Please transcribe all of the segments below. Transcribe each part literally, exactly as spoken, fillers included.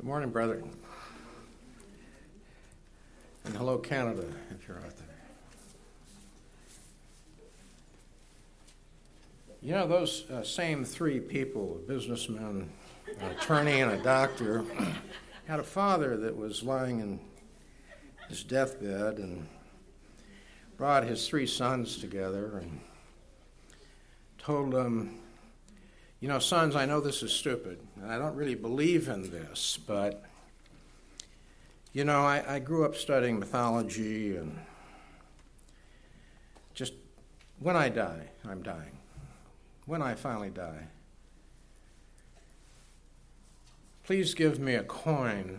Good morning, brother. And hello, Canada, if you're out there. You know, those uh, same three people, a businessman, an attorney, and a doctor, had a father that was lying in his deathbed and brought his three sons together and told them, you know, sons, I know this is stupid, and I don't really believe in this, but, you know, I, I grew up studying mythology, and just when I die, I'm dying. When I finally die, please give me a coin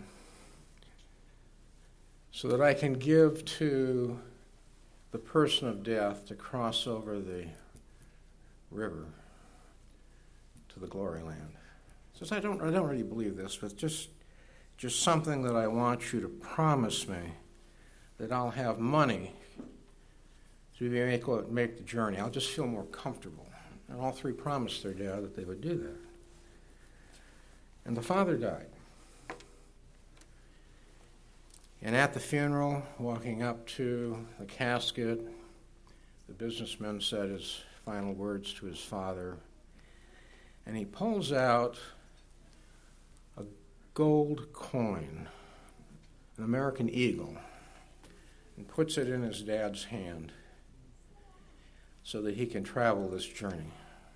so that I can give to the person of death to cross over the river to the glory land. Says, I don't I don't really believe this, but just just something that I want you to promise me that I'll have money to make, make the journey. I'll just feel more comfortable. And all three promised their dad that they would do that. And the father died. And at the funeral, walking up to the casket, the businessman said his final words to his father, and he pulls out a gold coin, an American eagle, and puts it in his dad's hand so that he can travel this journey.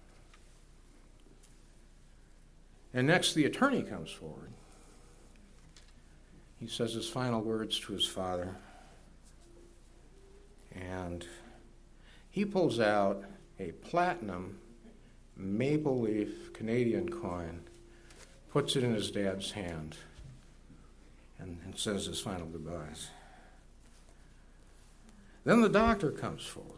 And next, the attorney comes forward. He says his final words to his father, and he pulls out a platinum maple leaf Canadian coin, puts it in his dad's hand, and, and says his final goodbyes. Then the doctor comes forward,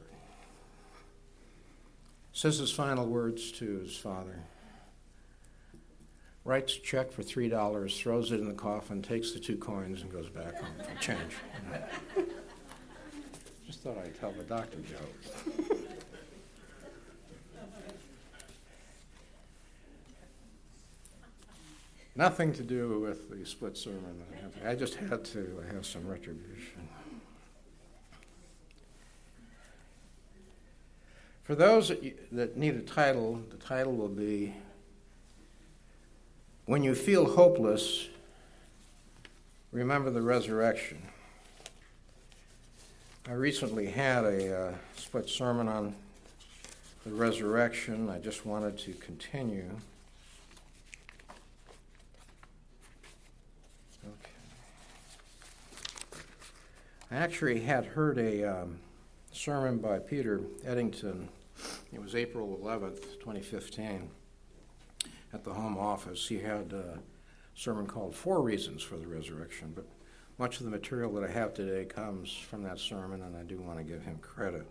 says his final words to his father, writes a check for three dollars, throws it in the coffin, takes the two coins, and goes back home for change. Just thought I'd tell the doctor joke. Nothing to do with the split sermon. I just had to have some retribution. For those that, you, that need a title, the title will be, When You Feel Hopeless, Remember the Resurrection. I recently had a uh, split sermon on the resurrection. I just wanted to continue. Okay. I actually had heard a um, sermon by Peter Eddington. It was April eleventh, twenty fifteen. At the home office. He had a sermon called Four Reasons for the Resurrection, but much of the material that I have today comes from that sermon, and I do want to give him credit.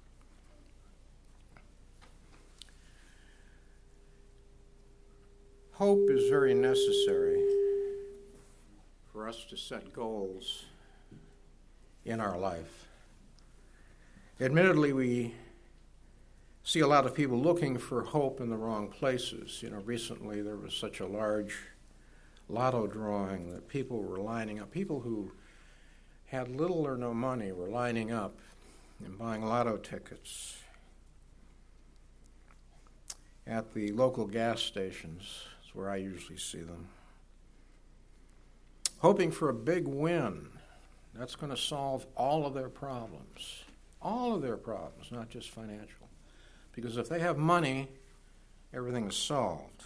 Hope is very necessary for us to set goals in our life. Admittedly, we see a lot of people looking for hope in the wrong places. You know, recently there was such a large lotto drawing that people were lining up. People who had little or no money were lining up and buying lotto tickets at the local gas stations. That's where I usually see them. Hoping for a big win. That's going to solve all of their problems. All of their problems, not just financial. Because if they have money, everything is solved.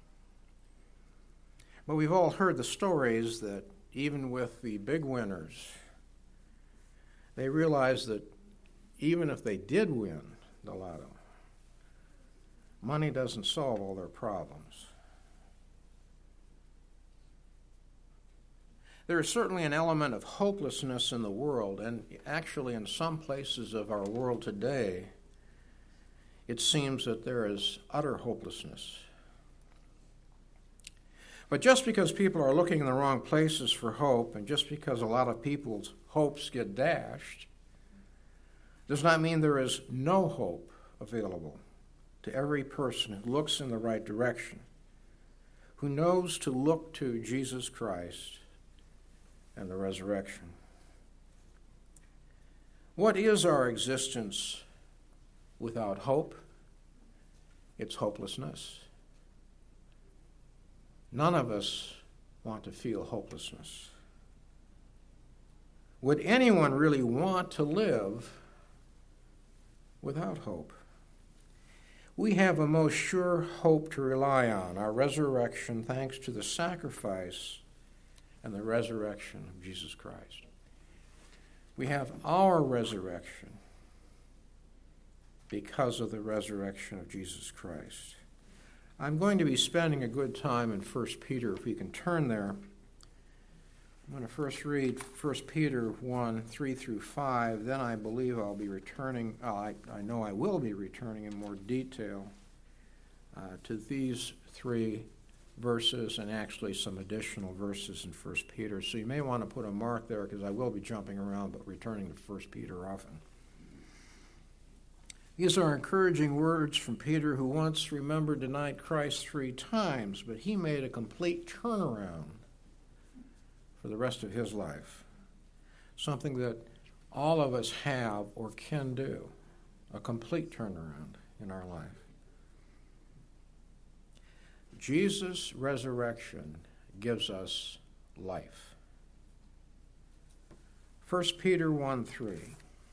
But we've all heard the stories that even with the big winners, they realize that even if they did win the lotto, money doesn't solve all their problems. There is certainly an element of hopelessness in the world, and actually in some places of our world today, it seems that there is utter hopelessness. But just because people are looking in the wrong places for hope, and just because a lot of people's hopes get dashed, does not mean there is no hope available to every person who looks in the right direction, who knows to look to Jesus Christ and the resurrection. What is our existence without hope? It's hopelessness. None of us want to feel hopelessness. Would anyone really want to live without hope? We have a most sure hope to rely on, our resurrection, thanks to the sacrifice and the resurrection of Jesus Christ. We have our resurrection because of the resurrection of Jesus Christ. I'm going to be spending a good time in First Peter, if we can turn there. I'm going to first read First Peter one, three through five. Then I believe I'll be returning, uh, I, I know I will be returning in more detail uh, to these three verses and actually some additional verses in First Peter. So you may want to put a mark there because I will be jumping around but returning to First Peter often. These are encouraging words from Peter, who once, remember, denied Christ three times, but he made a complete turnaround for the rest of his life. Something that all of us have or can do, a complete turnaround in our life. Jesus' resurrection gives us life. First Peter one, three.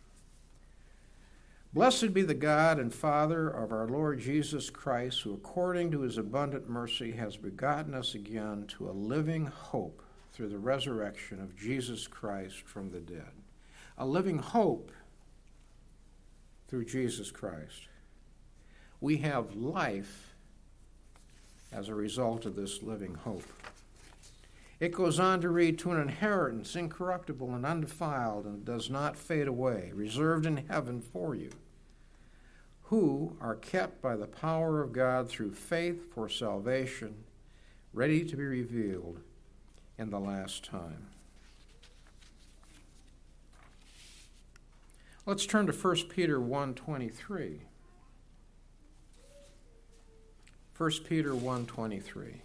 Blessed be the God and Father of our Lord Jesus Christ, who according to his abundant mercy has begotten us again to a living hope through the resurrection of Jesus Christ from the dead. A living hope through Jesus Christ. We have life as a result of this living hope. It goes on to read, to an inheritance incorruptible and undefiled and does not fade away, reserved in heaven for you, who are kept by the power of God through faith for salvation, ready to be revealed in the last time. Let's turn to First Peter one twenty-three. First Peter one twenty-three.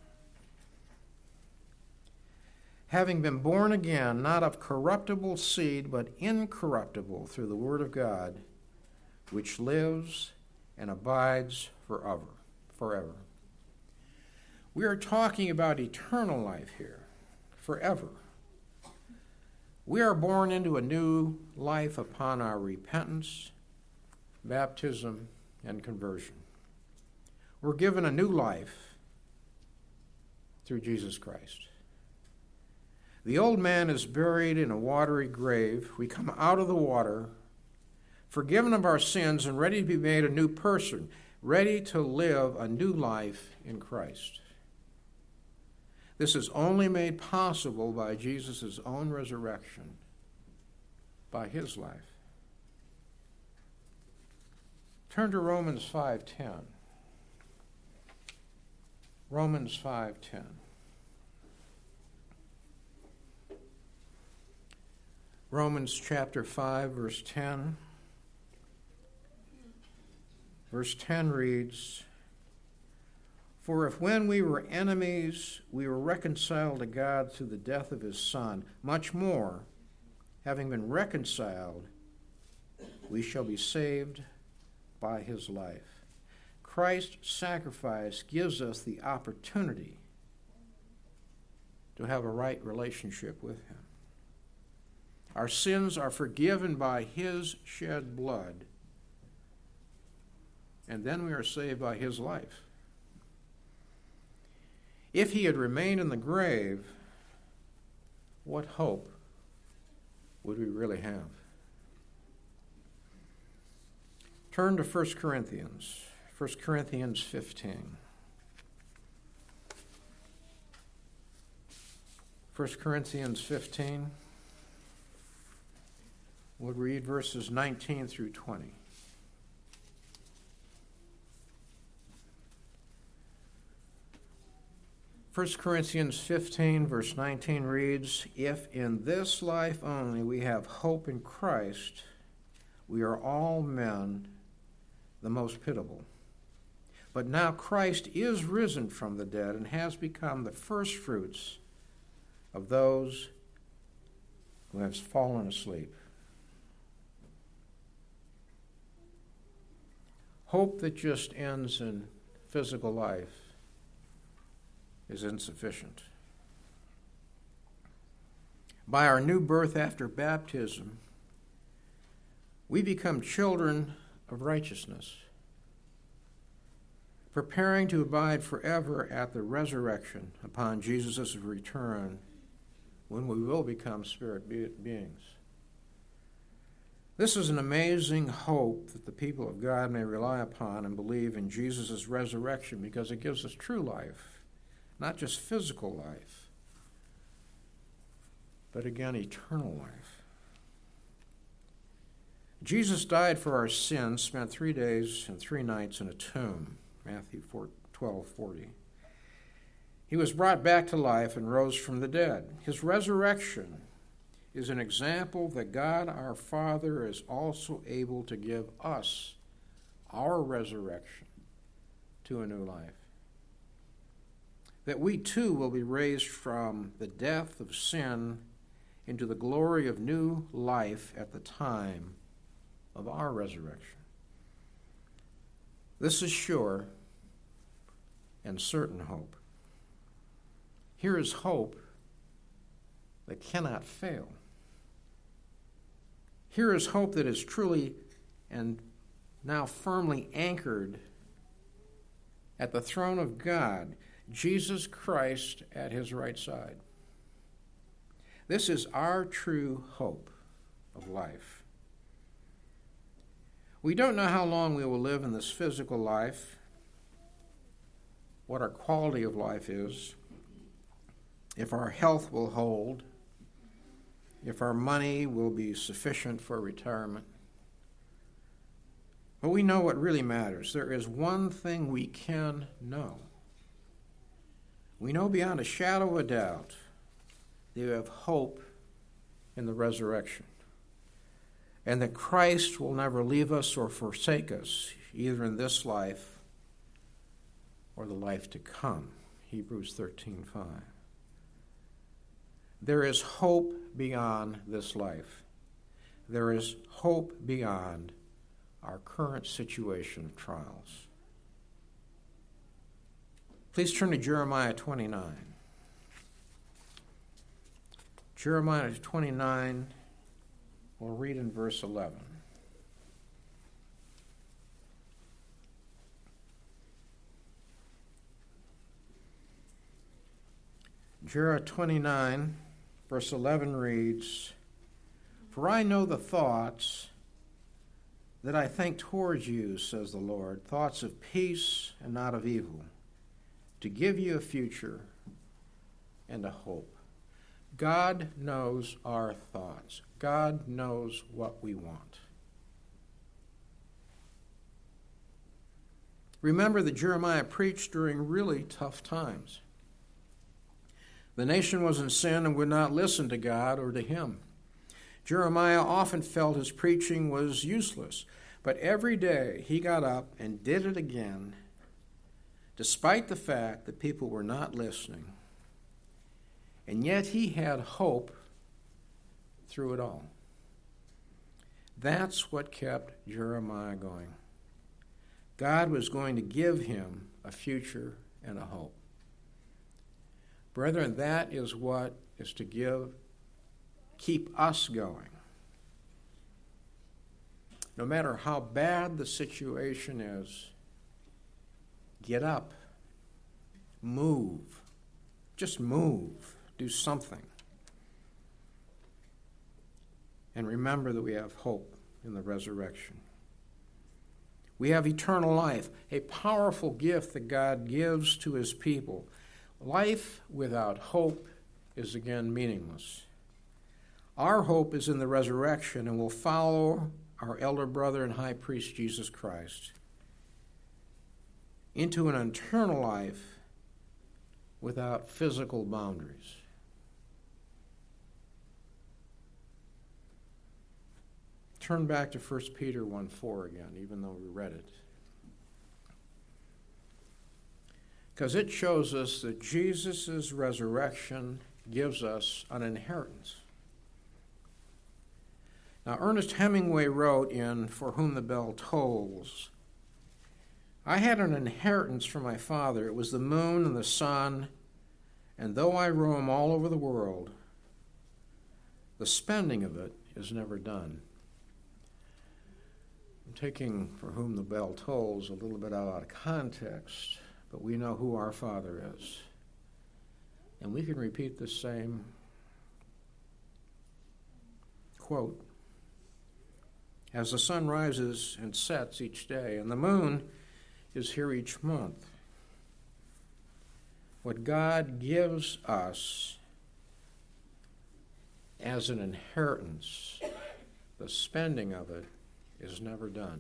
Having been born again, not of corruptible seed, but incorruptible through the word of God, which lives and abides forever. Forever. We are talking about eternal life here, forever. We are born into a new life upon our repentance, baptism, and conversion. We're given a new life through Jesus Christ. The old man is buried in a watery grave. We come out of the water, forgiven of our sins, and ready to be made a new person, ready to live a new life in Christ. This is only made possible by Jesus' own resurrection, by his life. Turn to Romans five ten. Romans five ten. Romans chapter five, verse ten. Verse ten reads, for if when we were enemies, we were reconciled to God through the death of his Son, much more, having been reconciled, we shall be saved by his life. Christ's sacrifice gives us the opportunity to have a right relationship with him. Our sins are forgiven by his shed blood, and then we are saved by his life. If he had remained in the grave, what hope would we really have? Turn to First Corinthians, First Corinthians fifteen. First Corinthians fifteen. We'll read verses nineteen through twenty. First Corinthians fifteen, verse nineteen reads, if in this life only we have hope in Christ, we are all men the most pitiable. But now Christ is risen from the dead and has become the firstfruits of those who have fallen asleep. Hope that just ends in physical life is insufficient. By our new birth after baptism, we become children of righteousness, preparing to abide forever at the resurrection upon Jesus' return, when we will become spirit be- beings. This is an amazing hope that the people of God may rely upon and believe in Jesus' resurrection, because it gives us true life, not just physical life, but again, eternal life. Jesus died for our sins, spent three days and three nights in a tomb, Matthew twelve forty. He was brought back to life and rose from the dead. His resurrection is an example that God our Father is also able to give us our resurrection to a new life. That we too will be raised from the death of sin into the glory of new life at the time of our resurrection. This is sure and certain hope. Here is hope that cannot fail. Here is hope that is truly and now firmly anchored at the throne of God, Jesus Christ at his right side. This is our true hope of life. We don't know how long we will live in this physical life, what our quality of life is, if our health will hold, if our money will be sufficient for retirement. But we know what really matters. There is one thing we can know. We know beyond a shadow of a doubt that we have hope in the resurrection, and that Christ will never leave us or forsake us, either in this life or the life to come. Hebrews thirteen five. There is hope beyond this life. There is hope beyond our current situation of trials. Please turn to Jeremiah twenty-nine. Jeremiah twenty-nine, we'll read in verse eleven. Jeremiah twenty-nine, verse eleven reads, "For I know the thoughts that I think towards you, says the Lord, thoughts of peace and not of evil, to give you a future and a hope." God knows our thoughts. God knows what we want. Remember that Jeremiah preached during really tough times. The nation was in sin and would not listen to God or to him. Jeremiah often felt his preaching was useless, but every day he got up and did it again, despite the fact that people were not listening. And yet he had hope through it all. That's what kept Jeremiah going. God was going to give him a future and a hope. Brethren, that is what is to give, keep us going. No matter how bad the situation is, get up, move, just move, do something. And remember that we have hope in the resurrection. We have eternal life, a powerful gift that God gives to his people. Life without hope is again meaningless. Our hope is in the resurrection, and will follow our elder brother and high priest Jesus Christ into an eternal life without physical boundaries. Turn back to First Peter one four again, even though we read it. because it shows us that Jesus' resurrection gives us an inheritance. Now, Ernest Hemingway wrote in For Whom the Bell Tolls, I had an inheritance from my father. It was the moon and the sun, and though I roam all over the world, the spending of it is never done. I'm taking For Whom the Bell Tolls a little bit out of context, but we know who our Father is. And we can repeat the same quote. As the sun rises and sets each day, and the moon is here each month, what God gives us as an inheritance, the spending of it is never done.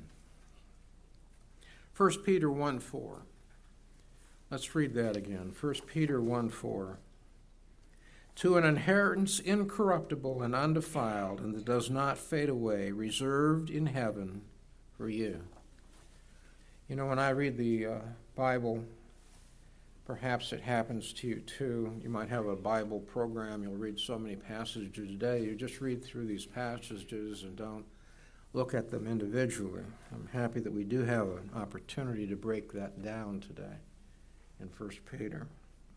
First Peter one four. Let's read that again. First Peter one four. To an inheritance incorruptible and undefiled, and that does not fade away, reserved in heaven for you. You know, when I read the uh, Bible, perhaps it happens to you too. You might have a Bible program. You'll read so many passages a day. You just read through these passages and don't look at them individually. I'm happy that we do have an opportunity to break that down today in First Peter.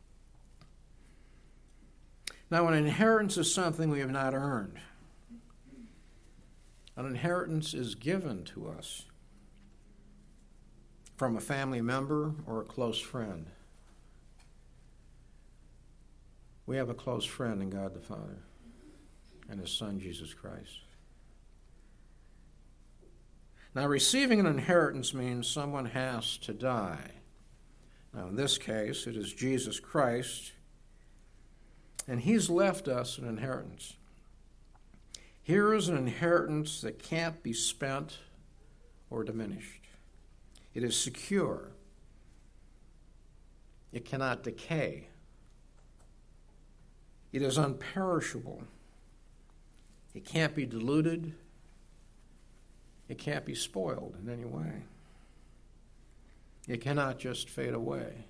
Now, an inheritance is something we have not earned. An inheritance is given to us from a family member or a close friend. We have a close friend in God the Father and His Son, Jesus Christ. Now, receiving an inheritance means someone has to die. Now, in this case, it is Jesus Christ, and He's left us an inheritance. Here is an inheritance that can't be spent or diminished. It is secure. It cannot decay. It is unperishable. It can't be diluted. It can't be spoiled in any way. It cannot just fade away.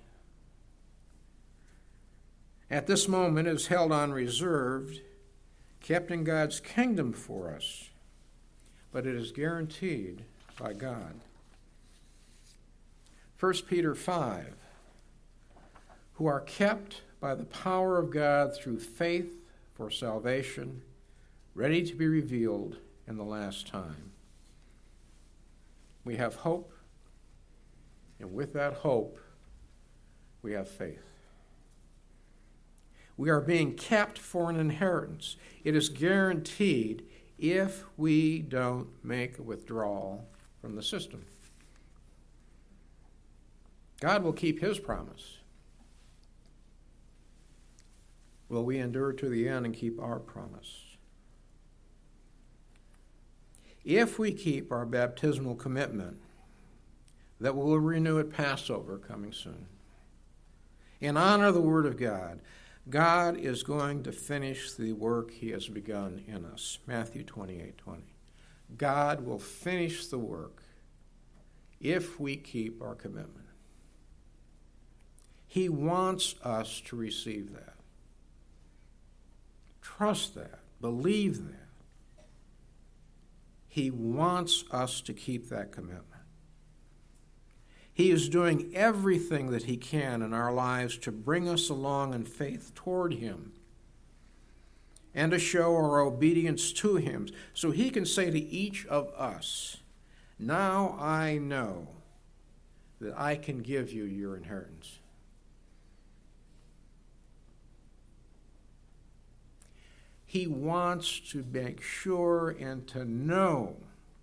At this moment, it is held unreserved, kept in God's kingdom for us, but it is guaranteed by God. First Peter five, who are kept by the power of God through faith for salvation, ready to be revealed in the last time. We have hope, and with that hope, we have faith. We are being kept for an inheritance. It is guaranteed if we don't make a withdrawal from the system. God will keep His promise. Will we endure to the end and keep our promise? If we keep our baptismal commitment that we will renew at Passover coming soon, and honor the Word of God, God is going to finish the work He has begun in us. Matthew twenty-eight twenty. God will finish the work if we keep our commitment. He wants us to receive that. Trust that. Believe that. He wants us to keep that commitment. He is doing everything that He can in our lives to bring us along in faith toward Him and to show our obedience to Him, so He can say to each of us, now I know that I can give you your inheritance. He wants to make sure and to know.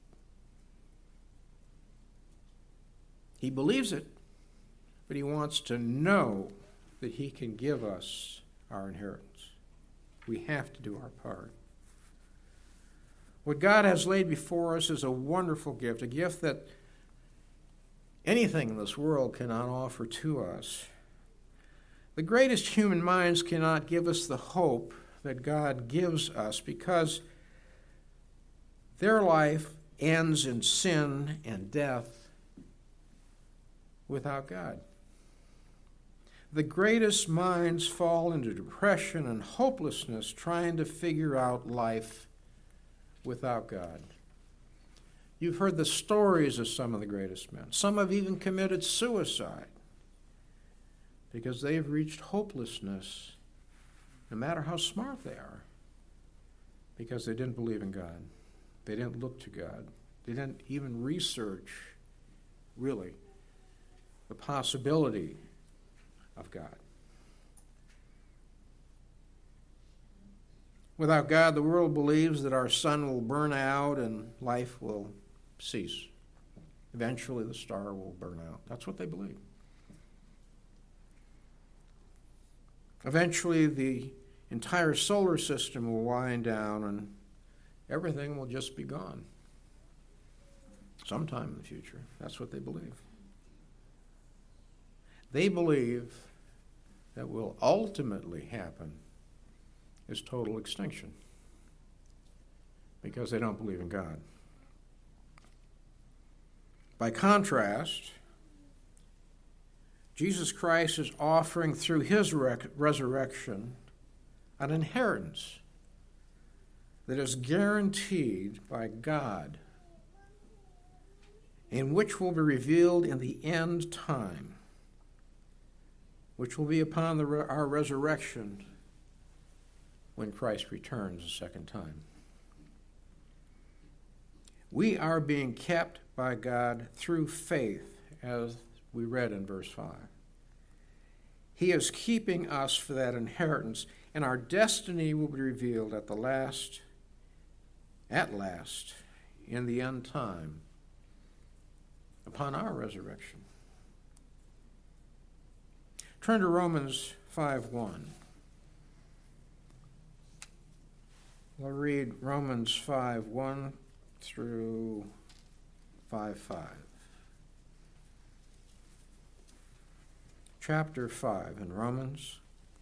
He believes it, but He wants to know that He can give us our inheritance. We have to do our part. What God has laid before us is a wonderful gift, a gift that anything in this world cannot offer to us. The greatest human minds cannot give us the hope that God gives us because their life ends in sin and death without God. The greatest minds fall into depression and hopelessness trying to figure out life without God. You've heard the stories of some of the greatest men. Some have even committed suicide because they've reached hopelessness, no matter how smart they are, because they didn't believe in God. They didn't look to God. They didn't even research, really, the possibility of God. Without God, the world believes that our sun will burn out and life will cease. Eventually, the star will burn out. That's what they believe. Eventually, the entire solar system will wind down and everything will just be gone. Sometime in the future. That's what they believe. They believe that will ultimately happen is total extinction because they don't believe in God. By contrast, Jesus Christ is offering through his rec- resurrection an inheritance that is guaranteed by God, in which will be revealed in the end time, which will be upon the, our resurrection when Christ returns a second time. We are being kept by God through faith, as we read in verse five. He is keeping us for that inheritance, and our destiny will be revealed at the last, at last, in the end time, upon our resurrection. Turn to Romans five one. We'll read Romans five one through five five. Chapter five in Romans.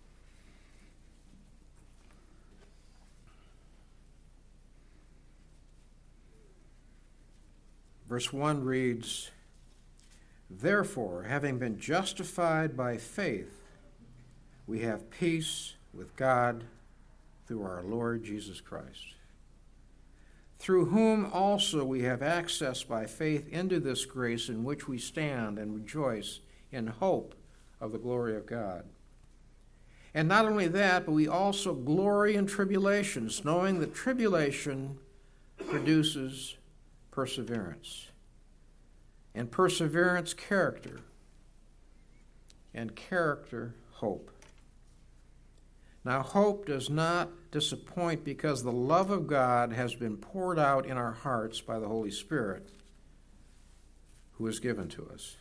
Verse one reads, "Therefore, having been justified by faith, we have peace with God through our Lord Jesus Christ, through whom also we have access by faith into this grace in which we stand and rejoice in hope of the glory of God. And not only that, but we also glory in tribulations, knowing that tribulation produces perseverance, and perseverance, character, and character, hope. Now, hope does not disappoint because the love of God has been poured out in our hearts by the Holy Spirit who is given to us."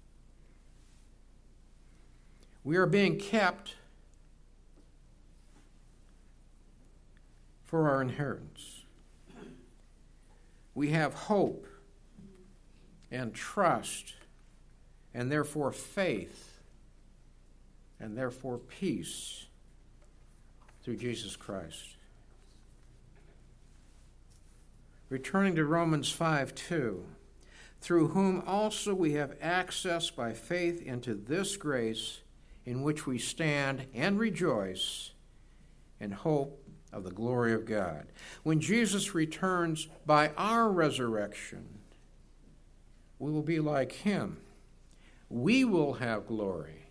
We are being kept for our inheritance. We have hope and trust, and therefore faith, and therefore peace through Jesus Christ. Returning to Romans five two, "Through whom also we have access by faith into this grace in which we stand and rejoice in hope of the glory of God." When Jesus returns by our resurrection, we will be like him. We will have glory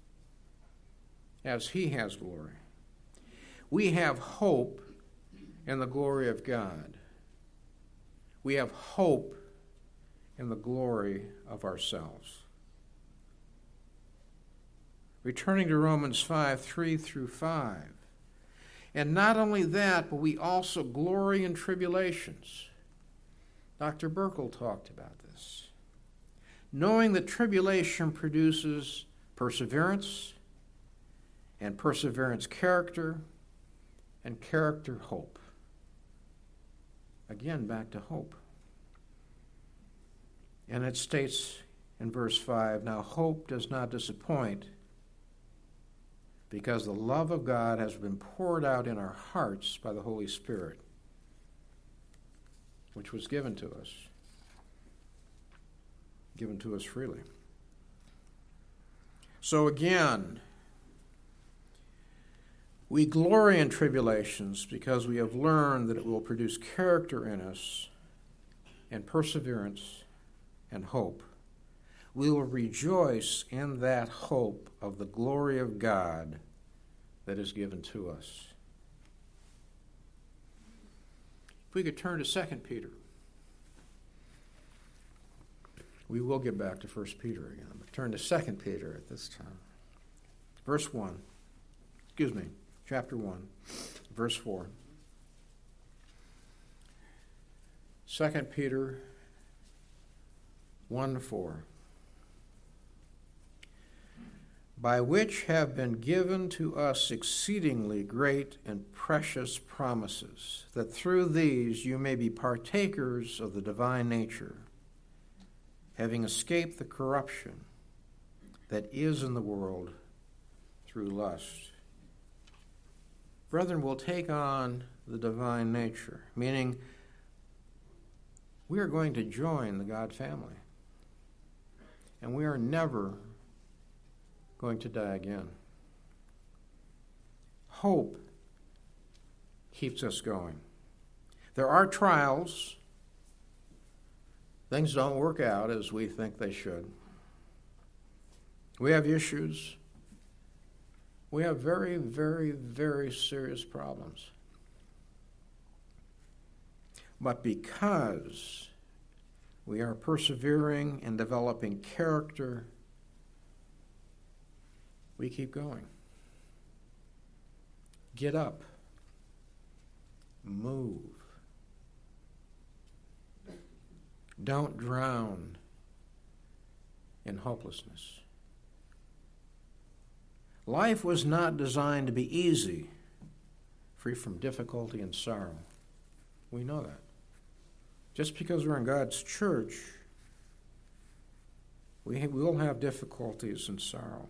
as he has glory. We have hope in the glory of God. We have hope in the glory of ourselves. Returning to Romans five three through five. "And not only that, but we also glory in tribulations." Doctor Burkle talked about this. "Knowing that tribulation produces perseverance, and perseverance character, and character hope." Again, back to hope. And it states in verse five, "Now hope does not disappoint, because the love of God has been poured out in our hearts by the Holy Spirit, which was given to us, given to us freely." So again, we glory in tribulations because we have learned that it will produce character in us and perseverance and hope. We will rejoice in that hope of the glory of God that is given to us. If we could turn to Second Peter. We will get back to First Peter again, but turn to Second Peter at this time. Verse one. Excuse me, chapter one, verse four. Second Peter one four. By which have been given to us exceedingly great and precious promises, that through these you may be partakers of the divine nature, having escaped the corruption that is in the world through lust. Brethren, we'll take on the divine nature, meaning we are going to join the God family, and we are never going to die again. Hope keeps us going. There are trials. Things don't work out as we think they should. We have issues. We have very, very, very serious problems. But because we are persevering and developing character, we keep going. Get up. Move. Don't drown in hopelessness. Life was not designed to be easy, free from difficulty and sorrow. We know that. Just because we're in God's church, we will have difficulties and sorrow.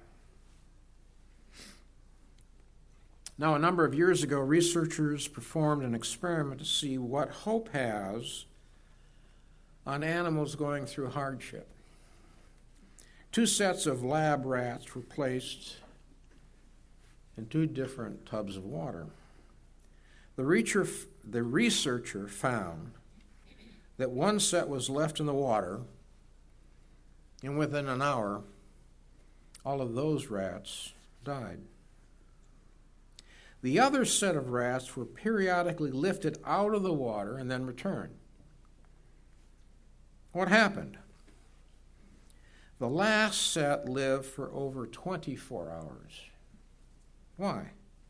Now, a number of years ago, researchers performed an experiment to see what hope has on animals going through hardship. Two sets of lab rats were placed in two different tubs of water. The reacher, the researcher found that one set was left in the water, and within an hour, all of those rats died. The other set of rats were periodically lifted out of the water and then returned. What happened? The last set lived for over twenty-four hours. Why?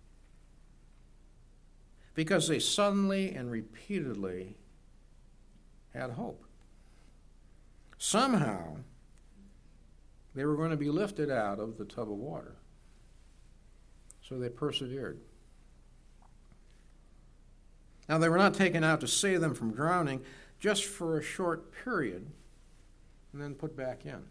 Because they suddenly and repeatedly had hope. Somehow, they were going to be lifted out of the tub of water. So they persevered. Now, they were not taken out to save them from drowning, just for a short period, and then put back in.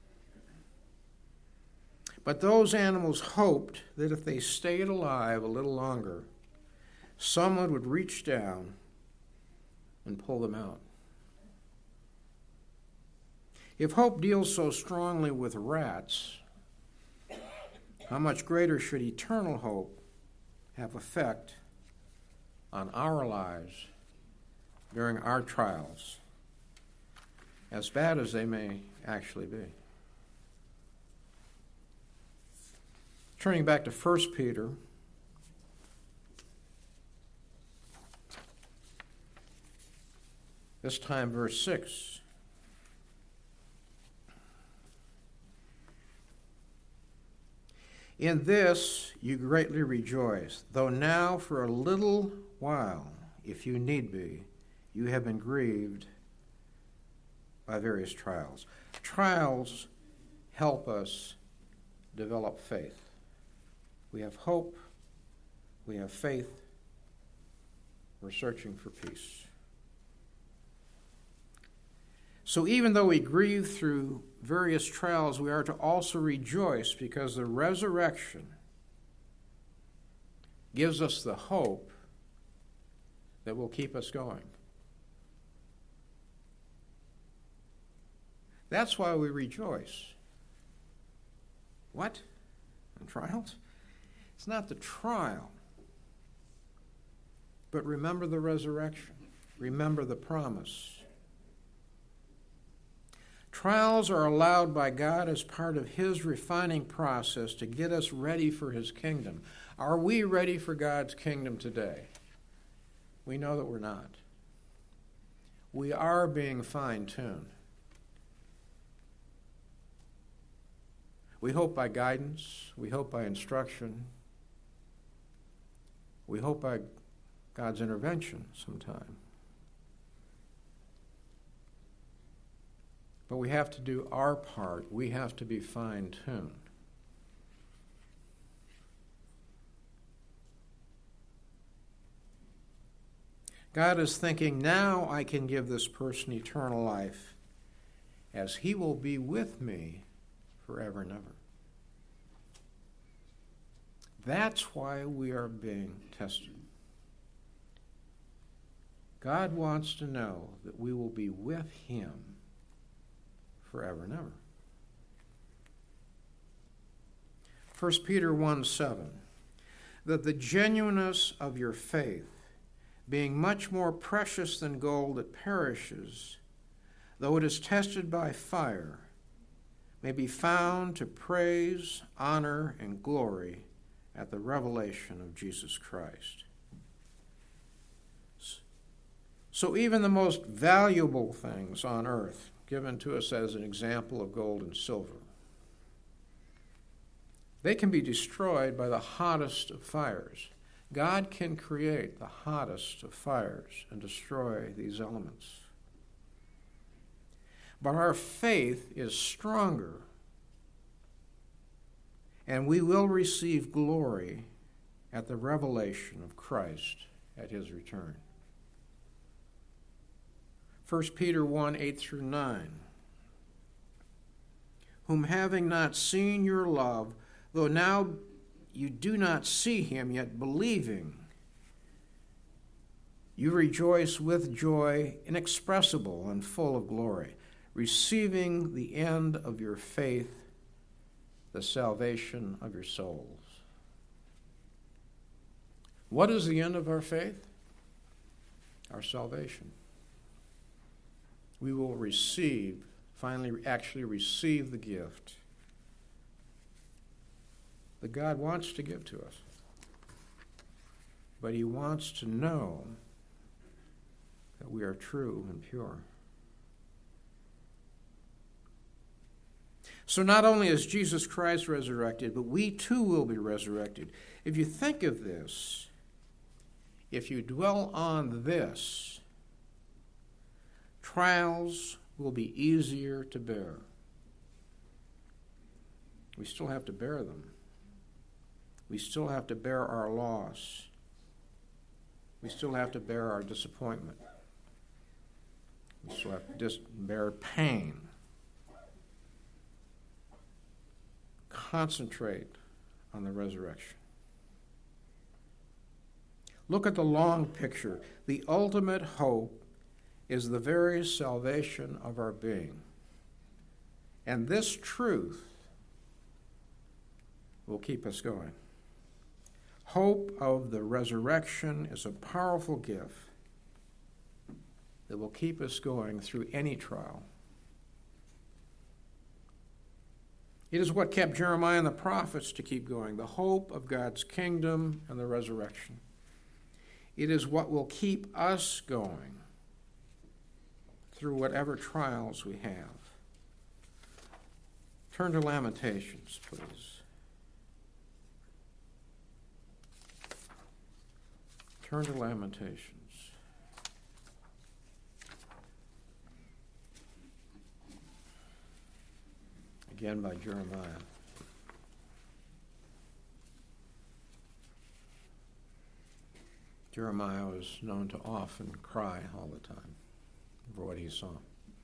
But those animals hoped that if they stayed alive a little longer, someone would reach down and pull them out. If hope deals so strongly with rats, how much greater should eternal hope have effect on our lives during our trials, as bad as they may actually be? Turning back to First Peter, this time verse six. In this you greatly rejoice, though now for a little while, if you need be, you have been grieved by various trials. Trials help us develop faith. We have hope, we have faith, we're searching for peace. So even though we grieve through various trials, we are to also rejoice because the resurrection gives us the hope that will keep us going. That's why we rejoice. What? And trials? It's not the trial. But remember the resurrection. Remember the promise. Trials are allowed by God as part of His refining process to get us ready for His kingdom. Are we ready for God's kingdom today? We know that we're not. We are being fine-tuned. We hope by guidance. We hope by instruction. We hope by God's intervention sometime. But we have to do our part. We have to be fine-tuned. God is thinking, now I can give this person eternal life, as he will be with me forever and ever. That's why we are being tested. God wants to know that we will be with him forever and ever. First Peter one seven, that the genuineness of your faith, being much more precious than gold that perishes, though it is tested by fire, may be found to praise, honor, and glory at the revelation of Jesus Christ. So even the most valuable things on earth, given to us as an example of gold and silver, they can be destroyed by the hottest of fires. God can create the hottest of fires and destroy these elements. But our faith is stronger, and we will receive glory at the revelation of Christ at his return. First Peter one eight through nine, whom having not seen your love, though now you do not see him, yet believing, you rejoice with joy inexpressible and full of glory, receiving the end of your faith, the salvation of your souls. What is the end of our faith? Our salvation. We will receive, finally actually receive the gift that God wants to give to us. But he wants to know that we are true and pure. So not only is Jesus Christ resurrected, but we too will be resurrected. If you think of this, if you dwell on this, trials will be easier to bear. We still have to bear them. We still have to bear our loss. We still have to bear our disappointment. We still have to dis- bear pain. Concentrate on the resurrection. Look at the long picture. The ultimate hope is the very salvation of our being. And this truth will keep us going. Hope of the resurrection is a powerful gift that will keep us going through any trial. It is what kept Jeremiah and the prophets to keep going, the hope of God's kingdom and the resurrection. It is what will keep us going through whatever trials we have. Turn to Lamentations, please. Turn to Lamentations. Again by Jeremiah. Jeremiah was known to often cry all the time for what he saw.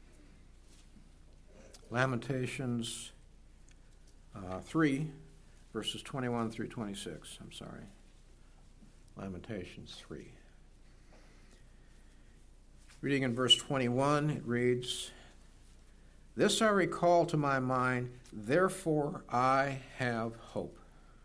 Lamentations uh, three, verses twenty-one through twenty-six. I'm sorry. Lamentations three. Reading in verse twenty-one, it reads, This I recall to my mind, therefore I have hope.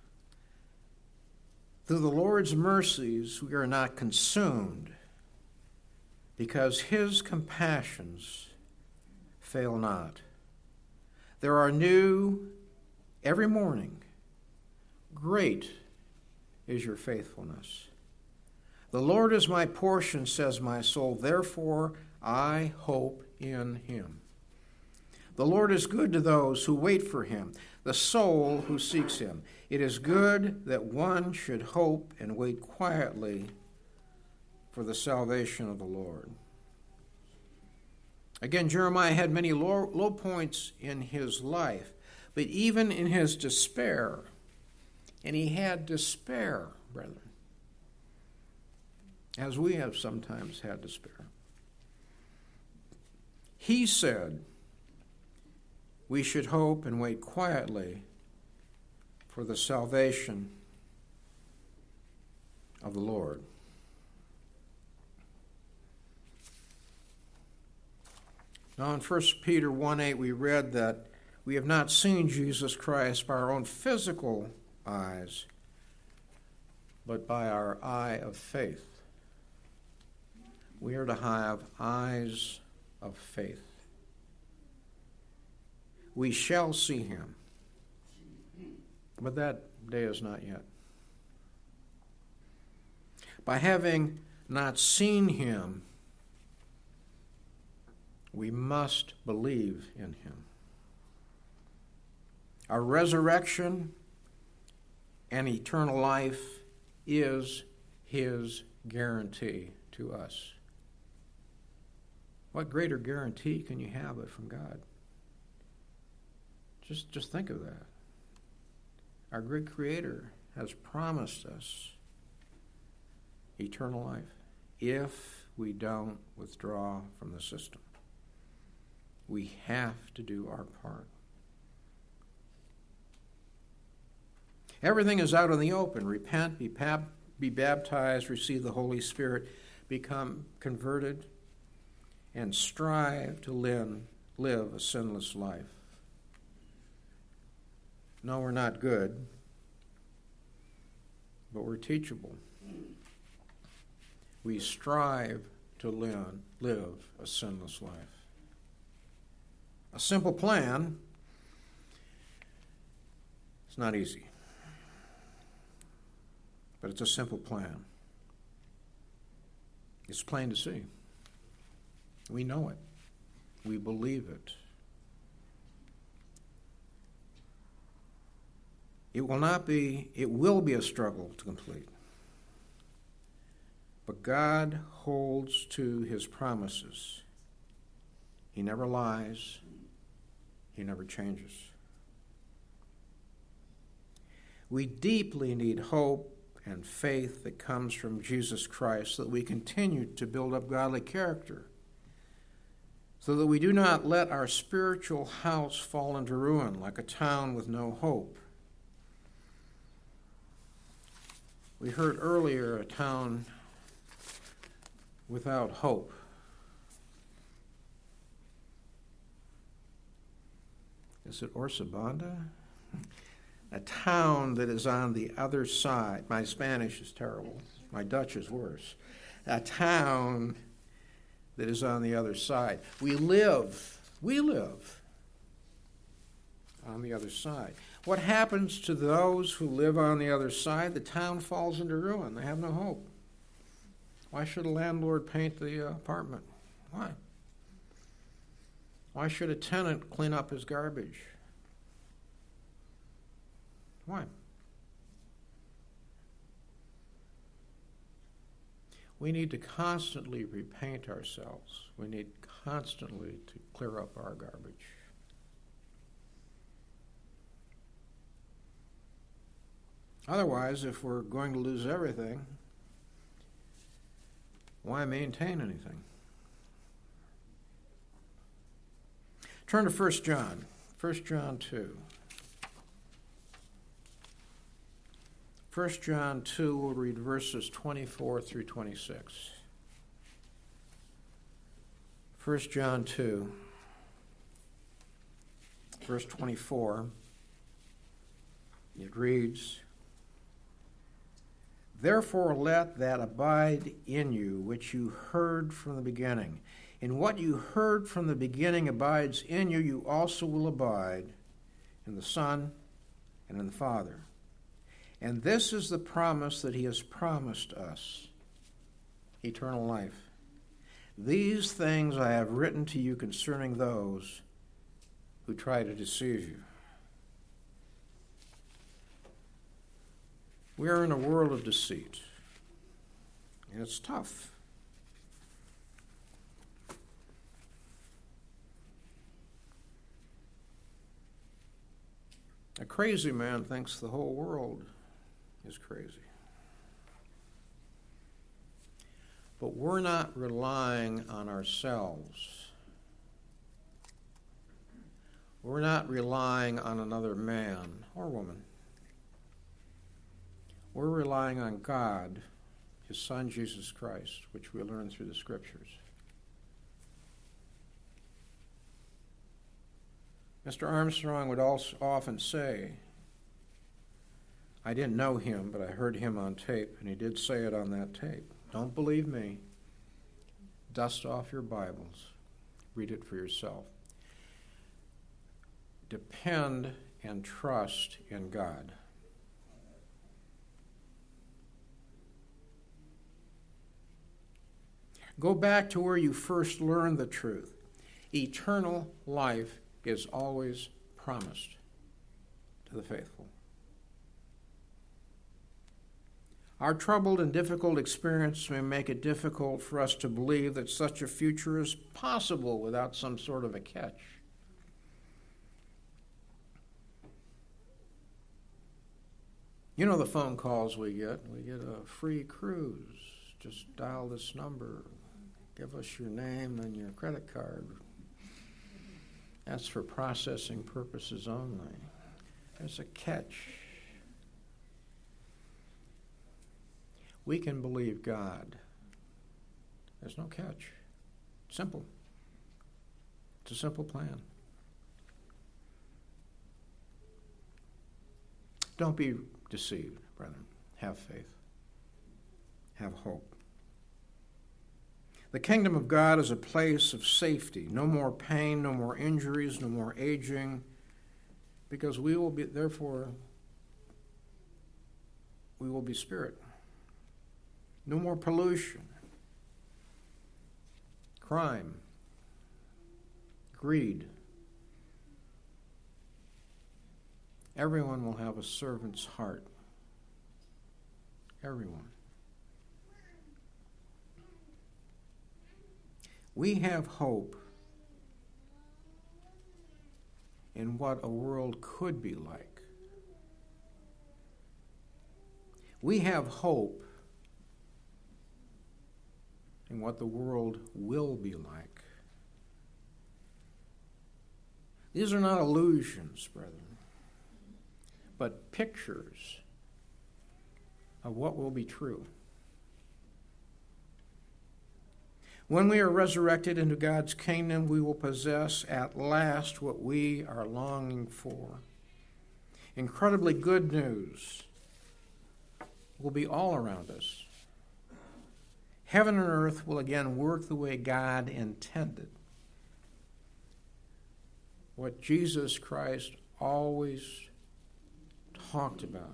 Through the Lord's mercies we are not consumed, because his compassions fail not. There are new every morning. Great is your faithfulness. The Lord is my portion, says my soul, therefore I hope in him. The Lord is good to those who wait for him, the soul who seeks him. It is good that one should hope and wait quietly for the salvation of the Lord. Again, Jeremiah had many low, low points in his life, but even in his despair, and he had despair, brethren, as we have sometimes had despair. He said we should hope and wait quietly for the salvation of the Lord. Now in First Peter one eight we read that we have not seen Jesus Christ by our own physical eyes, but by our eye of faith. We are to have eyes of faith. We shall see him, but that day is not yet. By having not seen him, we must believe in him. Our resurrection and eternal life is his guarantee to us. What greater guarantee can you have but from God? Just, just think of that. Our great Creator has promised us eternal life if we don't withdraw from the system. We have to do our part. Everything is out in the open. Repent, be, pap- be baptized, receive the Holy Spirit, become converted, and strive to live, live a sinless life. No, we're not good, but we're teachable. We strive to live, live a sinless life. A simple plan is not easy, but it's a simple plan. It's plain to see. We know it. We believe it. It will not be, it will be a struggle to complete. But God holds to his promises. He never lies. He never changes. We deeply need hope and faith that comes from Jesus Christ so that we continue to build up godly character, so that we do not let our spiritual house fall into ruin like a town with no hope. We heard earlier a town without hope. Is it Orsabanda? A town that is on the other side. My Spanish is terrible. My Dutch is worse. A town that is on the other side. We live, we live on the other side. What happens to those who live on the other side? The town falls into ruin. They have no hope. Why should a landlord paint the uh, apartment? Why? Why should a tenant clean up his garbage? Why? We need to constantly repaint ourselves. We need constantly to clear up our garbage. Otherwise, if we're going to lose everything, why maintain anything? Turn to First John, First John two. First John two, we'll read verses twenty-four through twenty-six. First John two. verse twenty-four. It reads, "Therefore let that abide in you which you heard from the beginning. And what you heard from the beginning abides in you, you also will abide in the Son and in the Father. And this is the promise that he has promised us, eternal life. These things I have written to you concerning those who try to deceive you." We are in a world of deceit, and it's tough. A crazy man thinks the whole world is crazy. But we're not relying on ourselves. We're not relying on another man or woman. We're relying on God, his Son, Jesus Christ, which we learn through the Scriptures. Mister Armstrong would also often say, I didn't know him, but I heard him on tape, and he did say it on that tape. Don't believe me. Dust off your Bibles. Read it for yourself. Depend and trust in God. Go back to where you first learned the truth. Eternal life is always promised to the faithful. Our troubled and difficult experience may make it difficult for us to believe that such a future is possible without some sort of a catch. You know the phone calls we get. We get a free cruise. Just dial this number. Give us your name and your credit card. That's for processing purposes only. There's a catch. We can believe God. There's no catch. Simple. It's a simple plan. Don't be deceived, brethren. Have faith. Have hope. The kingdom of God is a place of safety. No more pain, no more injuries, no more aging, because we will be, therefore, we will be spirit. No more pollution, crime, greed. Everyone will have a servant's heart. Everyone. We have hope in what a world could be like. We have hope in what the world will be like. These are not illusions, brethren, but pictures of what will be true. When we are resurrected into God's kingdom, we will possess at last what we are longing for. Incredibly good news will be all around us. Heaven and earth will again work the way God intended. What Jesus Christ always talked about.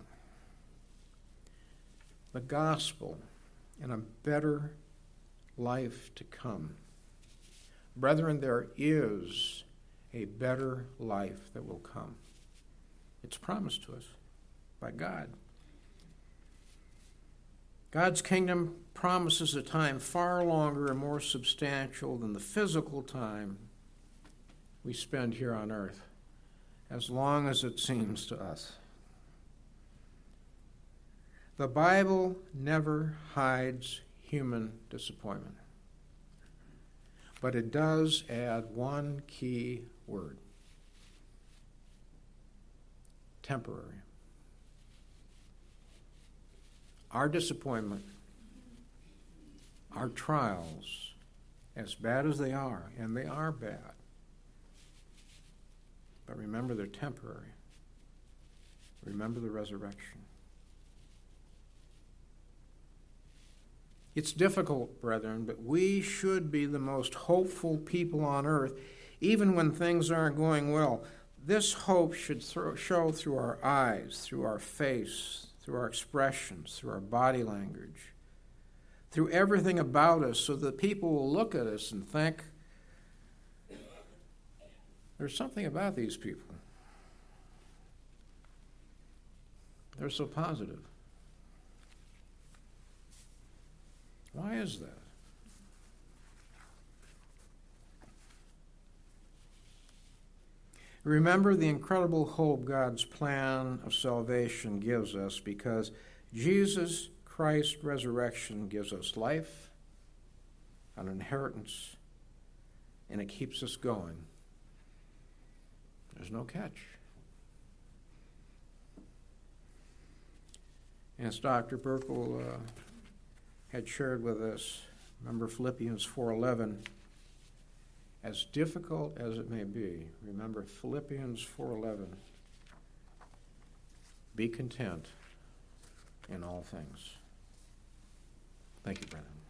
The gospel and a better life to come. Brethren, there is a better life that will come. It's promised to us by God. God's kingdom promises a time far longer and more substantial than the physical time we spend here on earth, as long as it seems to us. The Bible never hides human disappointment. But it does add one key word. Temporary. Our disappointment, our trials, as bad as they are, and they are bad, but remember, remember they're temporary. Remember the resurrection. It's difficult, brethren, but we should be the most hopeful people on earth, even when things aren't going well. This hope should throw, show through our eyes, through our face, through our expressions, through our body language, through everything about us, so that people will look at us and think, there's something about these people. They're so positive. Why is that? Remember the incredible hope God's plan of salvation gives us, because Jesus Christ's resurrection gives us life, an inheritance, and it keeps us going. There's no catch. And as Doctor Burkle uh, had shared with us, remember Philippians four eleven, as difficult as it may be, remember Philippians four eleven, be content in all things. Thank you, brethren.